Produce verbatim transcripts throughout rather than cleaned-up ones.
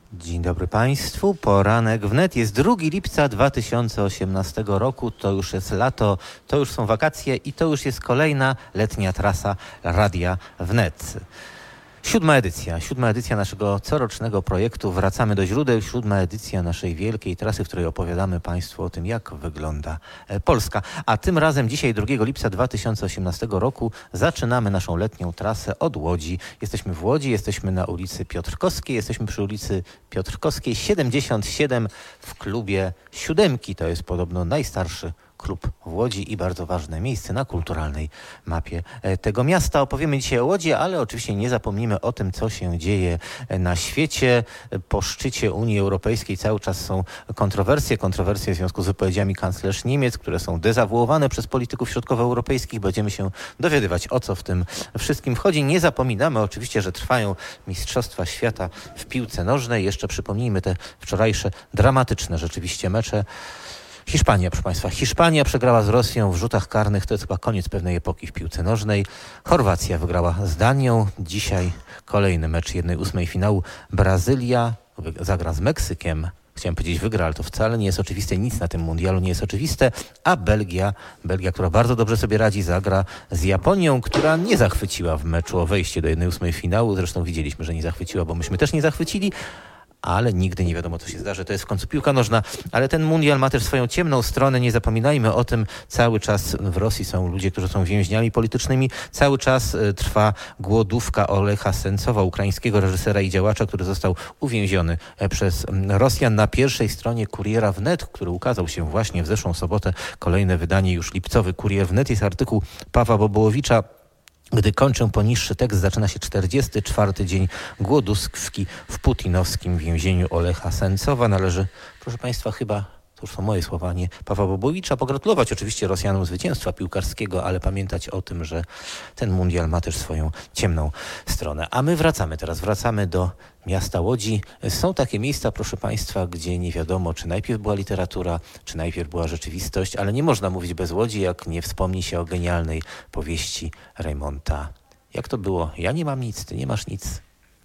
Dzień dobry Państwu. Poranek wnet. Jest drugiego lipca dwa tysiące osiemnastego roku. To już jest lato, to już są wakacje i to już jest kolejna letnia trasa Radia Wnet. Siódma edycja, siódma edycja naszego corocznego projektu Wracamy do źródeł, siódma edycja naszej wielkiej trasy, w której opowiadamy Państwu o tym, jak wygląda Polska. A tym razem dzisiaj, drugiego lipca dwa tysiące osiemnastego roku, zaczynamy naszą letnią trasę od Łodzi. Jesteśmy w Łodzi, jesteśmy na ulicy Piotrkowskiej, jesteśmy przy ulicy Piotrkowskiej siedemdziesiąt siedem w klubie Siódemki. To jest podobno najstarszy klub w Łodzi i bardzo ważne miejsce na kulturalnej mapie tego miasta. Opowiemy dzisiaj o Łodzi, ale oczywiście nie zapomnimy o tym, co się dzieje na świecie. Po szczycie Unii Europejskiej cały czas są kontrowersje. Kontrowersje w związku z wypowiedziami kanclerz Niemiec, które są dezawuowane przez polityków środkowoeuropejskich. Będziemy się dowiadywać, o co w tym wszystkim wchodzi. Nie zapominamy oczywiście, że trwają Mistrzostwa Świata w piłce nożnej. Jeszcze przypomnijmy te wczorajsze dramatyczne rzeczywiście mecze. Hiszpania, proszę Państwa. Hiszpania przegrała z Rosją w rzutach karnych. To jest chyba koniec pewnej epoki w piłce nożnej. Chorwacja wygrała z Danią. Dzisiaj kolejny mecz jednej ósmej finału. Brazylia zagra z Meksykiem. Chciałem powiedzieć wygra, ale to wcale nie jest oczywiste. Nic na tym mundialu nie jest oczywiste. A Belgia, Belgia, która bardzo dobrze sobie radzi, zagra z Japonią, która nie zachwyciła w meczu o wejście do jednej ósmej finału. Zresztą widzieliśmy, że nie zachwyciła, bo myśmy też nie zachwycili. Ale nigdy nie wiadomo, co się zdarzy. To jest w końcu piłka nożna. Ale ten mundial ma też swoją ciemną stronę. Nie zapominajmy o tym. Cały czas w Rosji są ludzie, którzy są więźniami politycznymi. Cały czas trwa głodówka Olecha Sencowa, ukraińskiego reżysera i działacza, który został uwięziony przez Rosjan. Na pierwszej stronie Kuriera Wnet, który ukazał się właśnie w zeszłą sobotę, kolejne wydanie już lipcowy Kurier Wnet, jest artykuł Pawła Bobołowicza. Gdy kończę poniższy tekst, zaczyna się czterdziesty czwarty dzień głodówki w putinowskim więzieniu Olecha Sencowa. Należy, proszę Państwa, chyba, to już są moje słowa, nie Pawła Bobołowicza, pogratulować oczywiście Rosjanom zwycięstwa piłkarskiego, ale pamiętać o tym, że ten mundial ma też swoją ciemną stronę. A my wracamy teraz, wracamy do miasta Łodzi. Są takie miejsca, proszę Państwa, gdzie nie wiadomo, czy najpierw była literatura, czy najpierw była rzeczywistość, ale nie można mówić bez Łodzi, jak nie wspomni się o genialnej powieści Reymonta. Jak to było? Ja nie mam nic, ty nie masz nic.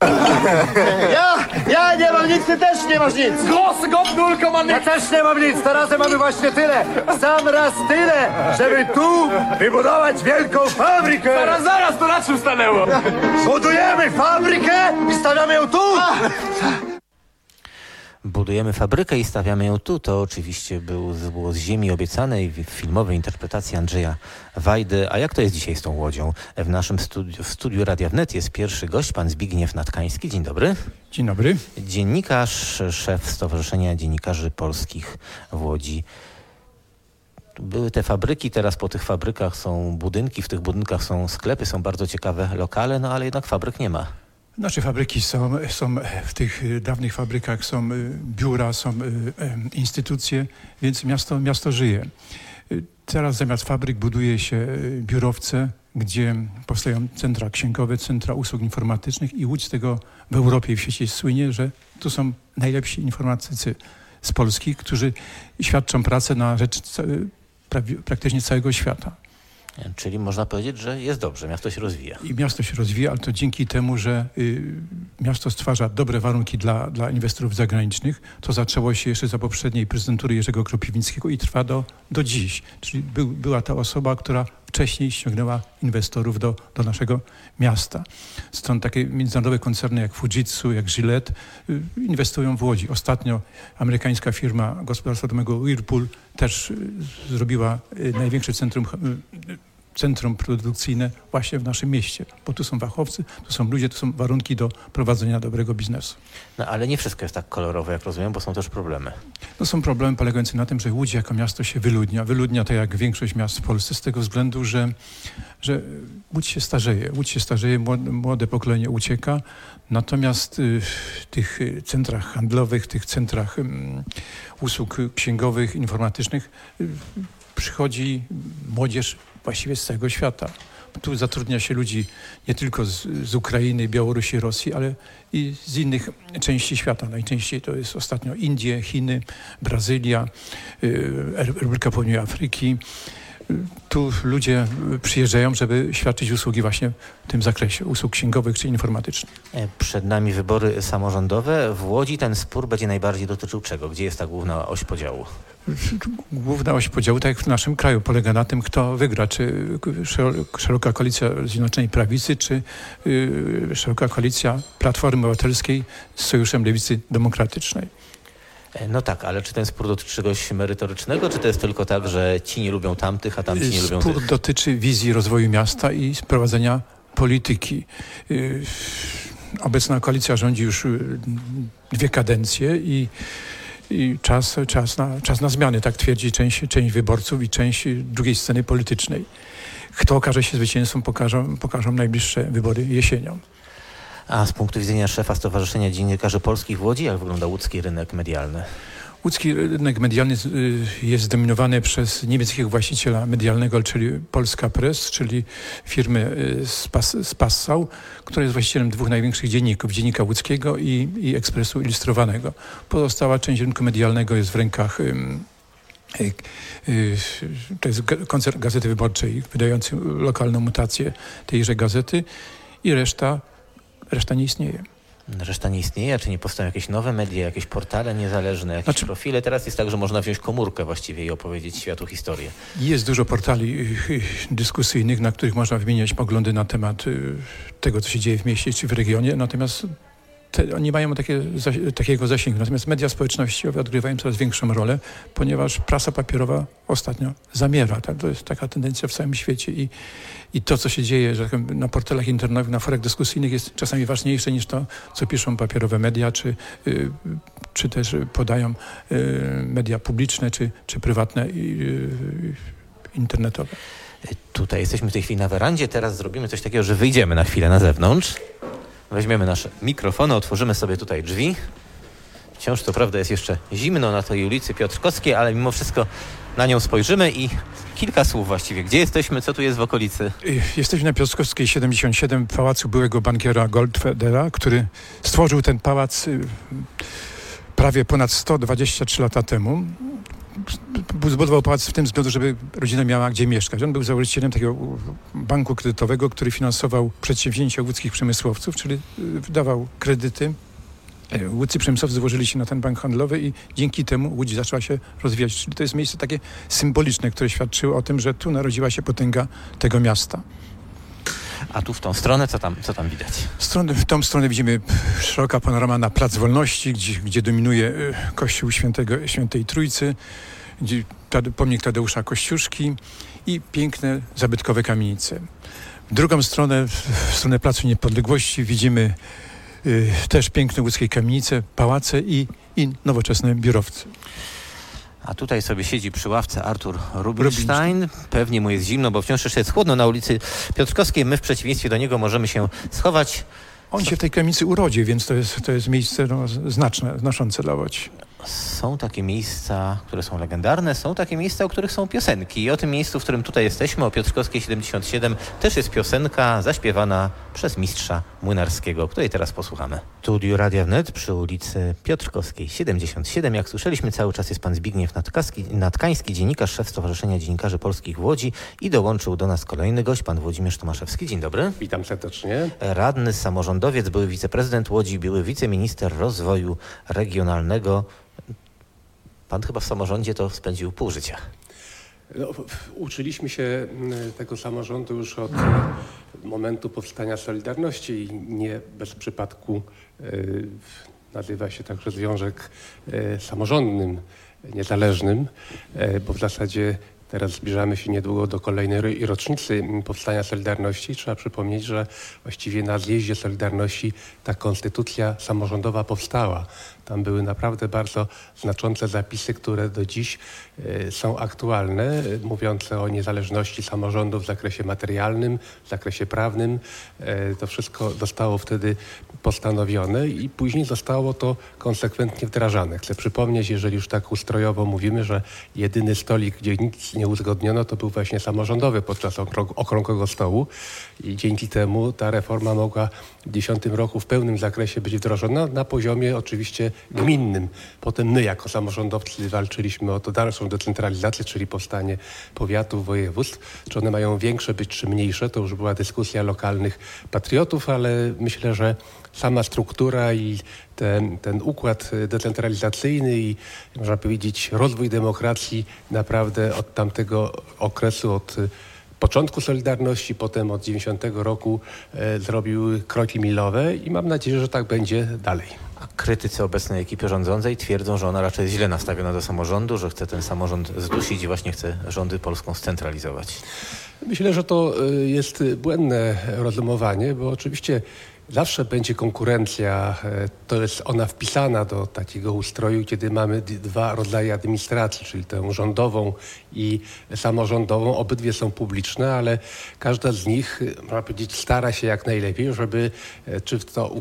Ja, ja nie mam nic, ty też nie masz nic. Große Gott, null Komma Ja też nie mam nic, teraz mamy właśnie tyle. Sam raz tyle, żeby tu wybudować wielką fabrykę. Zaraz, zaraz, to na czym stanęło? Budujemy fabrykę i stawiamy ją tu. Budujemy fabrykę i stawiamy ją tu. To oczywiście był, było z ziemi obiecanej w filmowej interpretacji Andrzeja Wajdy. A jak to jest dzisiaj z tą Łodzią? W naszym studiu, w studiu Radia Wnet jest pierwszy gość, pan Zbigniew Natkański. Dzień dobry. Dzień dobry. Dziennikarz, szef Stowarzyszenia Dziennikarzy Polskich w Łodzi. Były te fabryki, teraz po tych fabrykach są budynki, w tych budynkach są sklepy, są bardzo ciekawe lokale, no ale jednak fabryk nie ma. Nasze fabryki są, są w tych dawnych fabrykach są biura, są instytucje, więc miasto, miasto żyje. Teraz zamiast fabryk buduje się biurowce, gdzie powstają centra księgowe, centra usług informatycznych i Łódź z tego w Europie i w świecie słynie, że tu są najlepsi informatycy z Polski, którzy świadczą pracę na rzecz praktycznie całego świata. Czyli można powiedzieć, że jest dobrze, miasto się rozwija. I miasto się rozwija, ale to dzięki temu, że y, miasto stwarza dobre warunki dla, dla inwestorów zagranicznych. To zaczęło się jeszcze za poprzedniej prezydentury Jerzego Kropiwnickiego i trwa do, do dziś. Czyli był, była ta osoba, która wcześniej ściągnęła inwestorów do, do naszego miasta. Stąd takie międzynarodowe koncerny jak Fujitsu, jak Gillette y, inwestują w Łodzi. Ostatnio amerykańska firma gospodarstwa domowego Whirlpool też y, zrobiła y, największe centrum y, centrum produkcyjne właśnie w naszym mieście, bo tu są fachowcy, tu są ludzie, tu są warunki do prowadzenia dobrego biznesu. No ale nie wszystko jest tak kolorowe, jak rozumiem, bo są też problemy. No są problemy polegające na tym, że Łódź jako miasto się wyludnia. Wyludnia to jak większość miast w Polsce z tego względu, że, że Łódź się starzeje. Łódź się starzeje, młode pokolenie ucieka, natomiast w tych centrach handlowych, tych centrach um, usług księgowych, informatycznych przychodzi młodzież właściwie z całego świata. Tu zatrudnia się ludzi nie tylko z, z Ukrainy, Białorusi, Rosji, ale i z innych części świata. Najczęściej to jest ostatnio Indie, Chiny, Brazylia, Republika Południowej Afryki. tu ludzie przyjeżdżają, żeby świadczyć usługi właśnie w tym zakresie, usług księgowych czy informatycznych. Przed nami wybory samorządowe. W Łodzi ten spór będzie najbardziej dotyczył czego? Gdzie jest ta główna oś podziału? Główna oś podziału, tak jak w naszym kraju, polega na tym, kto wygra. Czy szeroka koalicja Zjednoczonej Prawicy, czy y, szeroka koalicja Platformy Obywatelskiej z Sojuszem Lewicy Demokratycznej. No tak, ale czy ten spór dotyczy czegoś merytorycznego, czy to jest tylko tak, że ci nie lubią tamtych, a tamci nie lubią tych? Spór dotyczy wizji rozwoju miasta i prowadzenia polityki. Y, obecna koalicja rządzi już dwie kadencje i I czas, czas, na, czas na zmiany, tak twierdzi część, część wyborców i część drugiej sceny politycznej. Kto okaże się zwycięzcą, pokażą, pokażą najbliższe wybory jesienią. A z punktu widzenia szefa Stowarzyszenia Dziennikarzy Polskich w Łodzi, jak wygląda łódzki rynek medialny? Łódzki rynek medialny jest zdominowany przez niemieckiego właściciela medialnego, czyli Polska Press, czyli firmy z, Pas, z Passau, która jest właścicielem dwóch największych dzienników, Dziennika Łódzkiego i, i Ekspresu Ilustrowanego. Pozostała część rynku medialnego jest w rękach, y, y, y, to jest koncern Gazety Wyborczej, wydający lokalną mutację tejże gazety i reszta, reszta nie istnieje. Reszta nie istnieje, czy nie powstają jakieś nowe media, jakieś portale niezależne, jakieś Znaczy, profile? Teraz jest tak, że można wziąć komórkę właściwie i opowiedzieć światu historię. Jest dużo portali dyskusyjnych, na których można wymieniać poglądy na temat tego, co się dzieje w mieście czy w regionie, natomiast te, nie mają takie, takiego zasięgu. Natomiast media społecznościowe odgrywają coraz większą rolę, ponieważ prasa papierowa ostatnio zamiera. Tak? To jest taka tendencja w całym świecie i, i to, co się dzieje że na portalach internetowych, na forach dyskusyjnych jest czasami ważniejsze niż to, co piszą papierowe media, czy, y, czy też podają y, media publiczne, czy, czy prywatne i y, internetowe. Tutaj jesteśmy w tej chwili na werandzie, teraz zrobimy coś takiego, że wyjdziemy na chwilę na zewnątrz. Weźmiemy nasze mikrofony, otworzymy sobie tutaj drzwi. Wciąż to prawda jest jeszcze zimno na tej ulicy Piotrkowskiej, ale mimo wszystko na nią spojrzymy i kilka słów właściwie. Gdzie jesteśmy? Co tu jest w okolicy? Jesteśmy na Piotrkowskiej siedemdziesiąt siedem, w pałacu byłego bankiera Goldfedera, który stworzył ten pałac prawie ponad sto dwadzieścia trzy lata temu. Zbudował pałac w tym względu, żeby rodzina miała gdzie mieszkać. On był założycielem takiego banku kredytowego, który finansował przedsięwzięcia łódzkich przemysłowców, czyli wydawał kredyty. Łódzcy przemysłowcy złożyli się na ten bank handlowy i dzięki temu Łódź zaczęła się rozwijać. Czyli to jest miejsce takie symboliczne, które świadczyło o tym, że tu narodziła się potęga tego miasta. A tu w tą stronę, co tam, co tam widać? Stronę, w tą stronę widzimy szeroka panorama na Plac Wolności, gdzie, gdzie dominuje kościół Świętego, Świętej Trójcy, gdzie pomnik Tadeusza Kościuszki i piękne, zabytkowe kamienice. W drugą stronę, w stronę Placu Niepodległości widzimy y, też piękne łódzkie kamienice, pałace i, i nowoczesne biurowce. A tutaj sobie siedzi przy ławce Artur Rubinstein. Pewnie mu jest zimno, bo wciąż jeszcze jest chłodno na ulicy Piotrkowskiej. My w przeciwieństwie do niego możemy się schować. On się w tej kamienicy urodził, więc to jest, to jest miejsce no, znaczne, znaczące dla Łodzi. Są takie miejsca, które są legendarne, są takie miejsca, o których są piosenki. I o tym miejscu, w którym tutaj jesteśmy, o Piotrkowskiej siedemdziesiąt siedem, też jest piosenka zaśpiewana przez mistrza Młynarskiego, której teraz posłuchamy. Studio Radia Wnet przy ulicy Piotrkowskiej siedemdziesiąt siedem. Jak słyszeliśmy, cały czas jest pan Zbigniew Natkaski, Natkański, dziennikarz, szef Stowarzyszenia Dziennikarzy Polskich w Łodzi i dołączył do nas kolejny gość, pan Włodzimierz Tomaszewski. Dzień dobry. Witam serdecznie. Radny, samorządowiec, były wiceprezydent Łodzi, były wiceminister rozwoju regionalnego. Pan chyba w samorządzie to spędził pół życia. No, uczyliśmy się tego samorządu już od momentu powstania Solidarności i nie bez przypadku y, nazywa się także Związek y, Samorządnym Niezależnym, y, bo w zasadzie teraz zbliżamy się niedługo do kolejnej rocznicy powstania Solidarności. Trzeba przypomnieć, że właściwie na zjeździe Solidarności ta konstytucja samorządowa powstała. Tam były naprawdę bardzo znaczące zapisy, które do dziś y, są aktualne, y, mówiące o niezależności samorządu w zakresie materialnym, w zakresie prawnym. Y, to wszystko zostało wtedy postanowione i później zostało to konsekwentnie wdrażane. Chcę przypomnieć, jeżeli już tak ustrojowo mówimy, że jedyny stolik, gdzie nic nie nie uzgodniono, to był właśnie samorządowy podczas okrąg- okrągłego stołu i dzięki temu ta reforma mogła w dwa tysiące dziesiątym roku w pełnym zakresie być wdrożona na poziomie oczywiście gminnym. Potem my jako samorządowcy walczyliśmy o to dalszą decentralizację, czyli powstanie powiatów, województw. Czy one mają większe być, czy mniejsze, to już była dyskusja lokalnych patriotów, ale myślę, że sama struktura i ten, ten układ decentralizacyjny i można powiedzieć rozwój demokracji naprawdę od tamtego okresu, od początku Solidarności, potem od dziewięćdziesiątego roku e, zrobił kroki milowe i mam nadzieję, że tak będzie dalej. A krytycy obecnej ekipy rządzącej twierdzą, że ona raczej jest źle nastawiona do samorządu, że chce ten samorząd zdusić i właśnie chce rządy Polską scentralizować. Myślę, że to jest błędne rozumowanie, bo oczywiście zawsze będzie konkurencja, to jest ona wpisana do takiego ustroju, kiedy mamy dwa rodzaje administracji, czyli tę rządową i samorządową. Obydwie są publiczne, ale każda z nich, można powiedzieć, stara się jak najlepiej, żeby czy to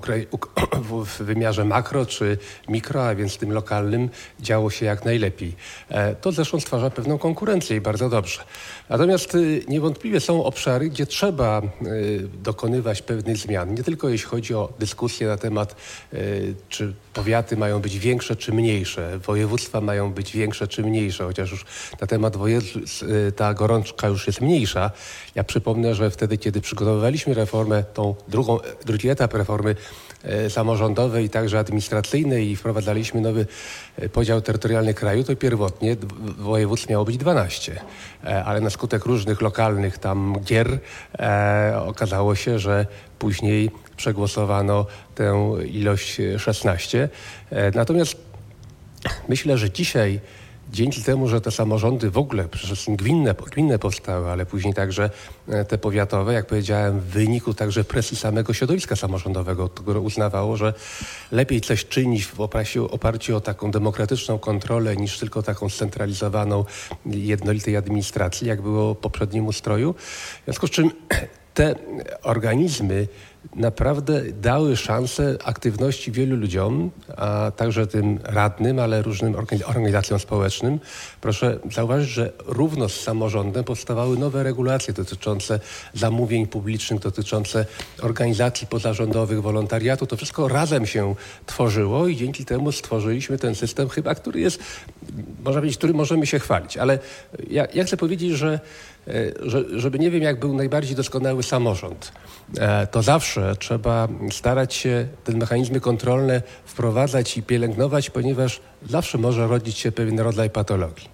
w wymiarze makro, czy mikro, a więc tym lokalnym, działo się jak najlepiej. To zresztą stwarza pewną konkurencję i bardzo dobrze. Natomiast niewątpliwie są obszary, gdzie trzeba dokonywać pewnych zmian. Nie tylko jeśli chodzi o dyskusję na temat, czy powiaty mają być większe czy mniejsze, województwa mają być większe czy mniejsze, chociaż już na temat województw ta gorączka już jest mniejsza. Ja przypomnę, że wtedy, kiedy przygotowywaliśmy reformę, tą drugą, drugi etap reformy samorządowej i także administracyjnej i wprowadzaliśmy nowy podział terytorialny kraju, to pierwotnie województw miało być dwanaście. Ale na skutek różnych lokalnych tam gier e, okazało się, że później przegłosowano tę ilość szesnaście. E, natomiast myślę, że dzisiaj dzięki temu, że te samorządy w ogóle, przede wszystkim gminne, gminne powstały, ale później także te powiatowe, jak powiedziałem, w wyniku także presji samego środowiska samorządowego, które uznawało, że lepiej coś czynić w oparciu, oparciu o taką demokratyczną kontrolę niż tylko taką scentralizowaną jednolitej administracji, jak było w poprzednim ustroju. W związku z czym te organizmy naprawdę dały szansę aktywności wielu ludziom, a także tym radnym, ale różnym organizacjom społecznym. Proszę zauważyć, że równo z samorządem powstawały nowe regulacje dotyczące zamówień publicznych, dotyczące organizacji pozarządowych, wolontariatu. To wszystko razem się tworzyło i dzięki temu stworzyliśmy ten system chyba, który jest, można powiedzieć, którym możemy się chwalić. Ale ja, ja chcę powiedzieć, że Że, żeby nie wiem, jak był najbardziej doskonały samorząd, to zawsze trzeba starać się te mechanizmy kontrolne wprowadzać i pielęgnować, ponieważ zawsze może rodzić się pewien rodzaj patologii.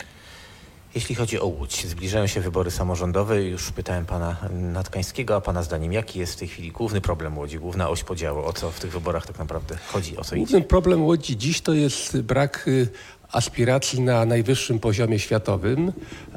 Jeśli chodzi o Łódź, zbliżają się wybory samorządowe. Już pytałem pana Natkańskiego, a pana zdaniem, jaki jest w tej chwili główny problem Łodzi, główna oś podziału? O co w tych wyborach tak naprawdę chodzi, o co idzie? Główny problem Łodzi dziś to jest brak aspiracji na najwyższym poziomie światowym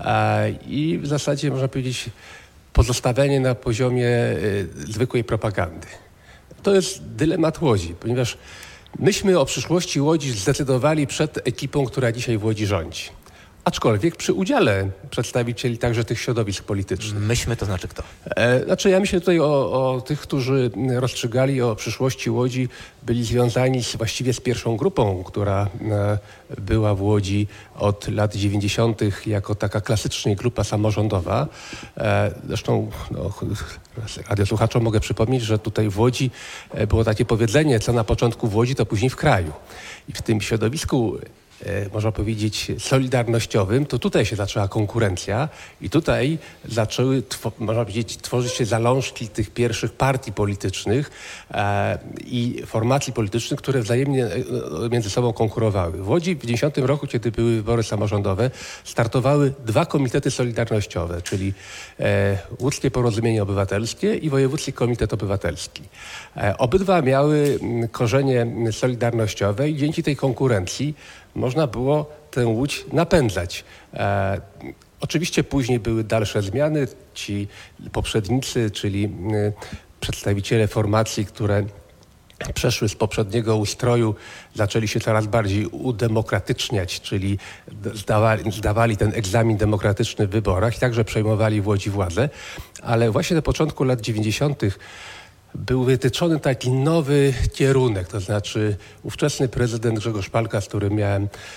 i w zasadzie można powiedzieć pozostawienie na poziomie zwykłej propagandy. To jest dylemat Łodzi, ponieważ myśmy o przyszłości Łodzi zdecydowali przed ekipą, która dzisiaj w Łodzi rządzi. Aczkolwiek przy udziale przedstawicieli także tych środowisk politycznych. Myśmy, to znaczy kto? E, znaczy ja myślę tutaj o, o tych, którzy rozstrzygali o przyszłości Łodzi, byli związani z, właściwie z pierwszą grupą, która e, była w Łodzi od lat dziewięćdziesiątych jako taka klasycznie grupa samorządowa. E, zresztą no, radiosłuchaczom mogę przypomnieć, że tutaj w Łodzi było takie powiedzenie, co na początku w Łodzi, to później w kraju. I w tym środowisku można powiedzieć solidarnościowym, to tutaj się zaczęła konkurencja i tutaj zaczęły, można powiedzieć, tworzyć się zalążki tych pierwszych partii politycznych e, i formacji politycznych, które wzajemnie między sobą konkurowały. W Łodzi w dziewięćdziesiątym roku, kiedy były wybory samorządowe, startowały dwa komitety solidarnościowe, czyli e, Łódzkie Porozumienie Obywatelskie i Wojewódzki Komitet Obywatelski. E, obydwa miały korzenie solidarnościowe i dzięki tej konkurencji można było tę Łódź napędzać. E, oczywiście później były dalsze zmiany. Ci poprzednicy, czyli y, przedstawiciele formacji, które przeszły z poprzedniego ustroju, zaczęli się coraz bardziej udemokratyczniać, czyli zdawali, zdawali ten egzamin demokratyczny w wyborach i także przejmowali w Łodzi władzę. Ale właśnie na początku lat dziewięćdziesiątych był wytyczony taki nowy kierunek, to znaczy ówczesny prezydent Grzegorz Palka, z którym miałem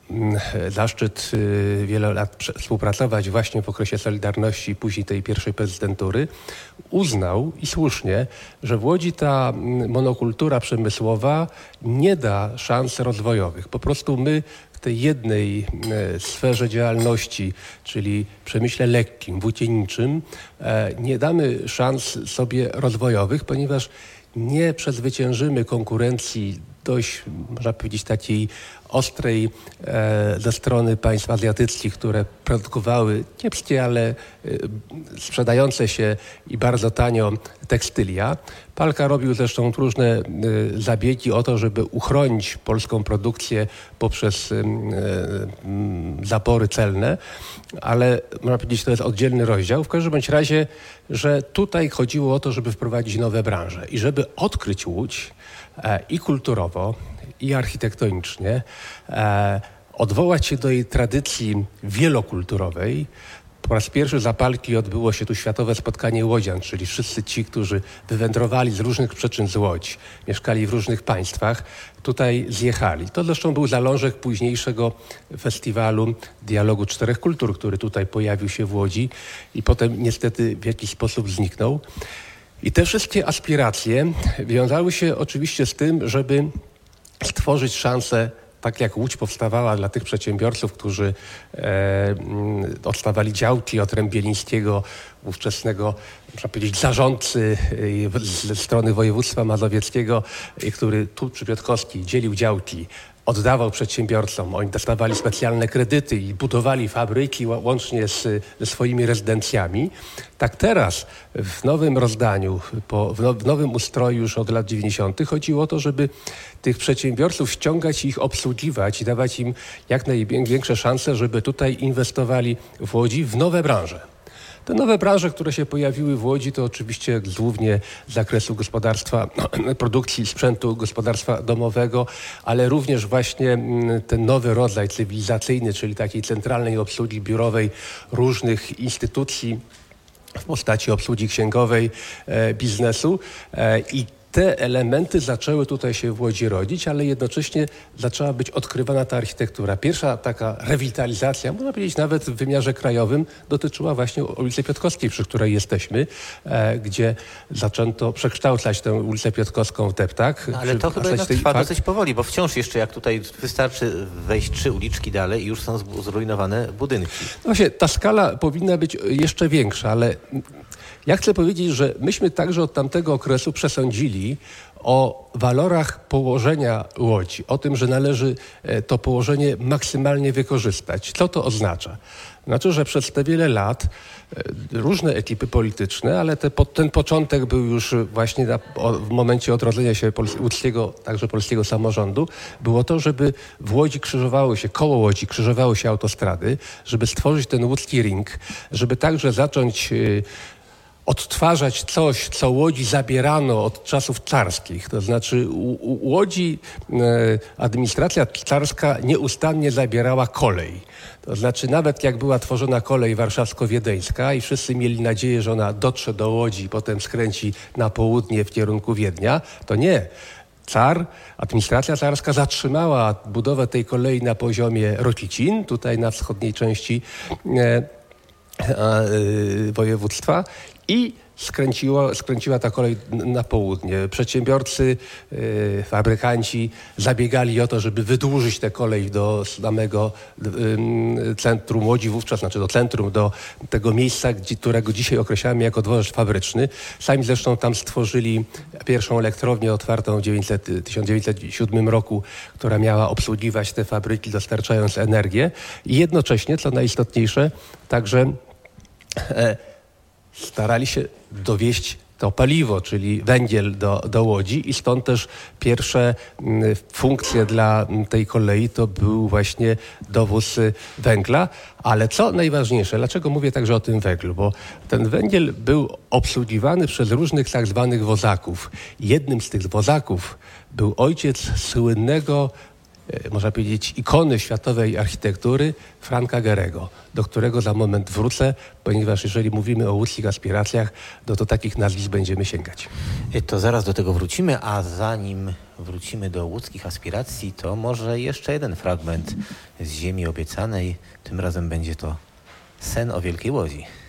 zaszczyt wiele lat współpracować właśnie w okresie Solidarności i później tej pierwszej prezydentury, uznał i słusznie, że w Łodzi ta monokultura przemysłowa nie da szans rozwojowych. Po prostu my w tej jednej sferze działalności, czyli przemyśle lekkim, włókienniczym, nie damy szans sobie rozwojowych, ponieważ nie przezwyciężymy konkurencji dość, można powiedzieć, takiej ostrej e, ze strony państw azjatyckich, które produkowały kiepskie, ale e, sprzedające się i bardzo tanio tekstylia. Palka robił zresztą różne e, zabiegi o to, żeby uchronić polską produkcję poprzez e, e, zapory celne, ale można powiedzieć, to jest oddzielny rozdział. W każdym bądź razie, że tutaj chodziło o to, żeby wprowadzić nowe branże i żeby odkryć Łódź e, i kulturowo, i architektonicznie, e, odwołać się do jej tradycji wielokulturowej. Po raz pierwszy za Palki odbyło się tu Światowe Spotkanie Łodzian, czyli wszyscy ci, którzy wywędrowali z różnych przyczyn z Łodzi, mieszkali w różnych państwach, tutaj zjechali. To zresztą był zalążek późniejszego festiwalu Dialogu Czterech Kultur, który tutaj pojawił się w Łodzi i potem niestety w jakiś sposób zniknął. I te wszystkie aspiracje wiązały się oczywiście z tym, żeby stworzyć szansę, tak jak Łódź powstawała dla tych przedsiębiorców, którzy e, odstawali działki od Rębielińskiego, ówczesnego, można powiedzieć, zarządcy e, ze strony województwa mazowieckiego, e, który tu przy Piotrkowskiej dzielił działki, oddawał przedsiębiorcom. Oni dostawali specjalne kredyty i budowali fabryki łącznie z, ze swoimi rezydencjami. Tak teraz w nowym rozdaniu, po, w, now, w nowym ustroju już od lat dziewięćdziesiątych chodziło o to, żeby tych przedsiębiorców ściągać i ich obsługiwać i dawać im jak największe szanse, żeby tutaj inwestowali w Łodzi w nowe branże. Te nowe branże, które się pojawiły w Łodzi, to oczywiście głównie z zakresu gospodarstwa, produkcji sprzętu gospodarstwa domowego, ale również właśnie ten nowy rodzaj cywilizacyjny, czyli takiej centralnej obsługi biurowej różnych instytucji w postaci obsługi księgowej, e, biznesu e, i te elementy zaczęły tutaj się w Łodzi rodzić, ale jednocześnie zaczęła być odkrywana ta architektura. Pierwsza taka rewitalizacja, można powiedzieć nawet w wymiarze krajowym, dotyczyła właśnie ulicy Piotrkowskiej, przy której jesteśmy, e, gdzie zaczęto przekształcać tę ulicę Piotrkowską w deptak. No, ale to chyba jednak trwa fakt... dosyć powoli, bo wciąż jeszcze jak tutaj wystarczy wejść trzy uliczki dalej i już są zrujnowane budynki. No właśnie, ta skala powinna być jeszcze większa, ale ja chcę powiedzieć, że myśmy także od tamtego okresu przesądzili o walorach położenia Łodzi, o tym, że należy to położenie maksymalnie wykorzystać. Co to oznacza? Znaczy, że przez te wiele lat różne ekipy polityczne, ale te, ten początek był już właśnie na, o, w momencie odrodzenia się Pol- łódzkiego, także polskiego samorządu, było to, żeby w Łodzi krzyżowały się, koło Łodzi krzyżowały się autostrady, żeby stworzyć ten łódzki ring, żeby także zacząć y, odtwarzać coś, co Łodzi zabierano od czasów carskich. To znaczy u, u Łodzi e, administracja carska nieustannie zabierała kolej. To znaczy nawet jak była tworzona kolej warszawsko-wiedeńska i wszyscy mieli nadzieję, że ona dotrze do Łodzi i potem skręci na południe w kierunku Wiednia, to nie. Car, administracja carska zatrzymała budowę tej kolei na poziomie Rokicin, tutaj na wschodniej części e, a, e, województwa, i skręciła, skręciła ta kolej na południe. Przedsiębiorcy, yy, fabrykanci zabiegali o to, żeby wydłużyć tę kolej do samego yy, centrum Łodzi wówczas, znaczy do centrum, do tego miejsca, gdzie, którego dzisiaj określamy jako dworzec fabryczny. Sami zresztą tam stworzyli pierwszą elektrownię otwartą w tysiąc dziewięćset siódmym roku, która miała obsługiwać te fabryki, dostarczając energię. I jednocześnie, co najistotniejsze, także e, starali się dowieść to paliwo, czyli węgiel do, do Łodzi i stąd też pierwsze m, funkcje dla m, tej kolei to był właśnie dowóz y, węgla. Ale co najważniejsze, dlaczego mówię także o tym węglu? Bo ten węgiel był obsługiwany przez różnych tak zwanych wozaków. Jednym z tych wozaków był ojciec słynnego e, można powiedzieć, ikony światowej architektury Franka Gehry'ego, do którego za moment wrócę, ponieważ jeżeli mówimy o łódzkich aspiracjach, no to takich nazwisk będziemy sięgać. To zaraz do tego wrócimy, a zanim wrócimy do łódzkich aspiracji, to może jeszcze jeden fragment z Ziemi Obiecanej. Tym razem będzie to Sen o Wielkiej Łodzi.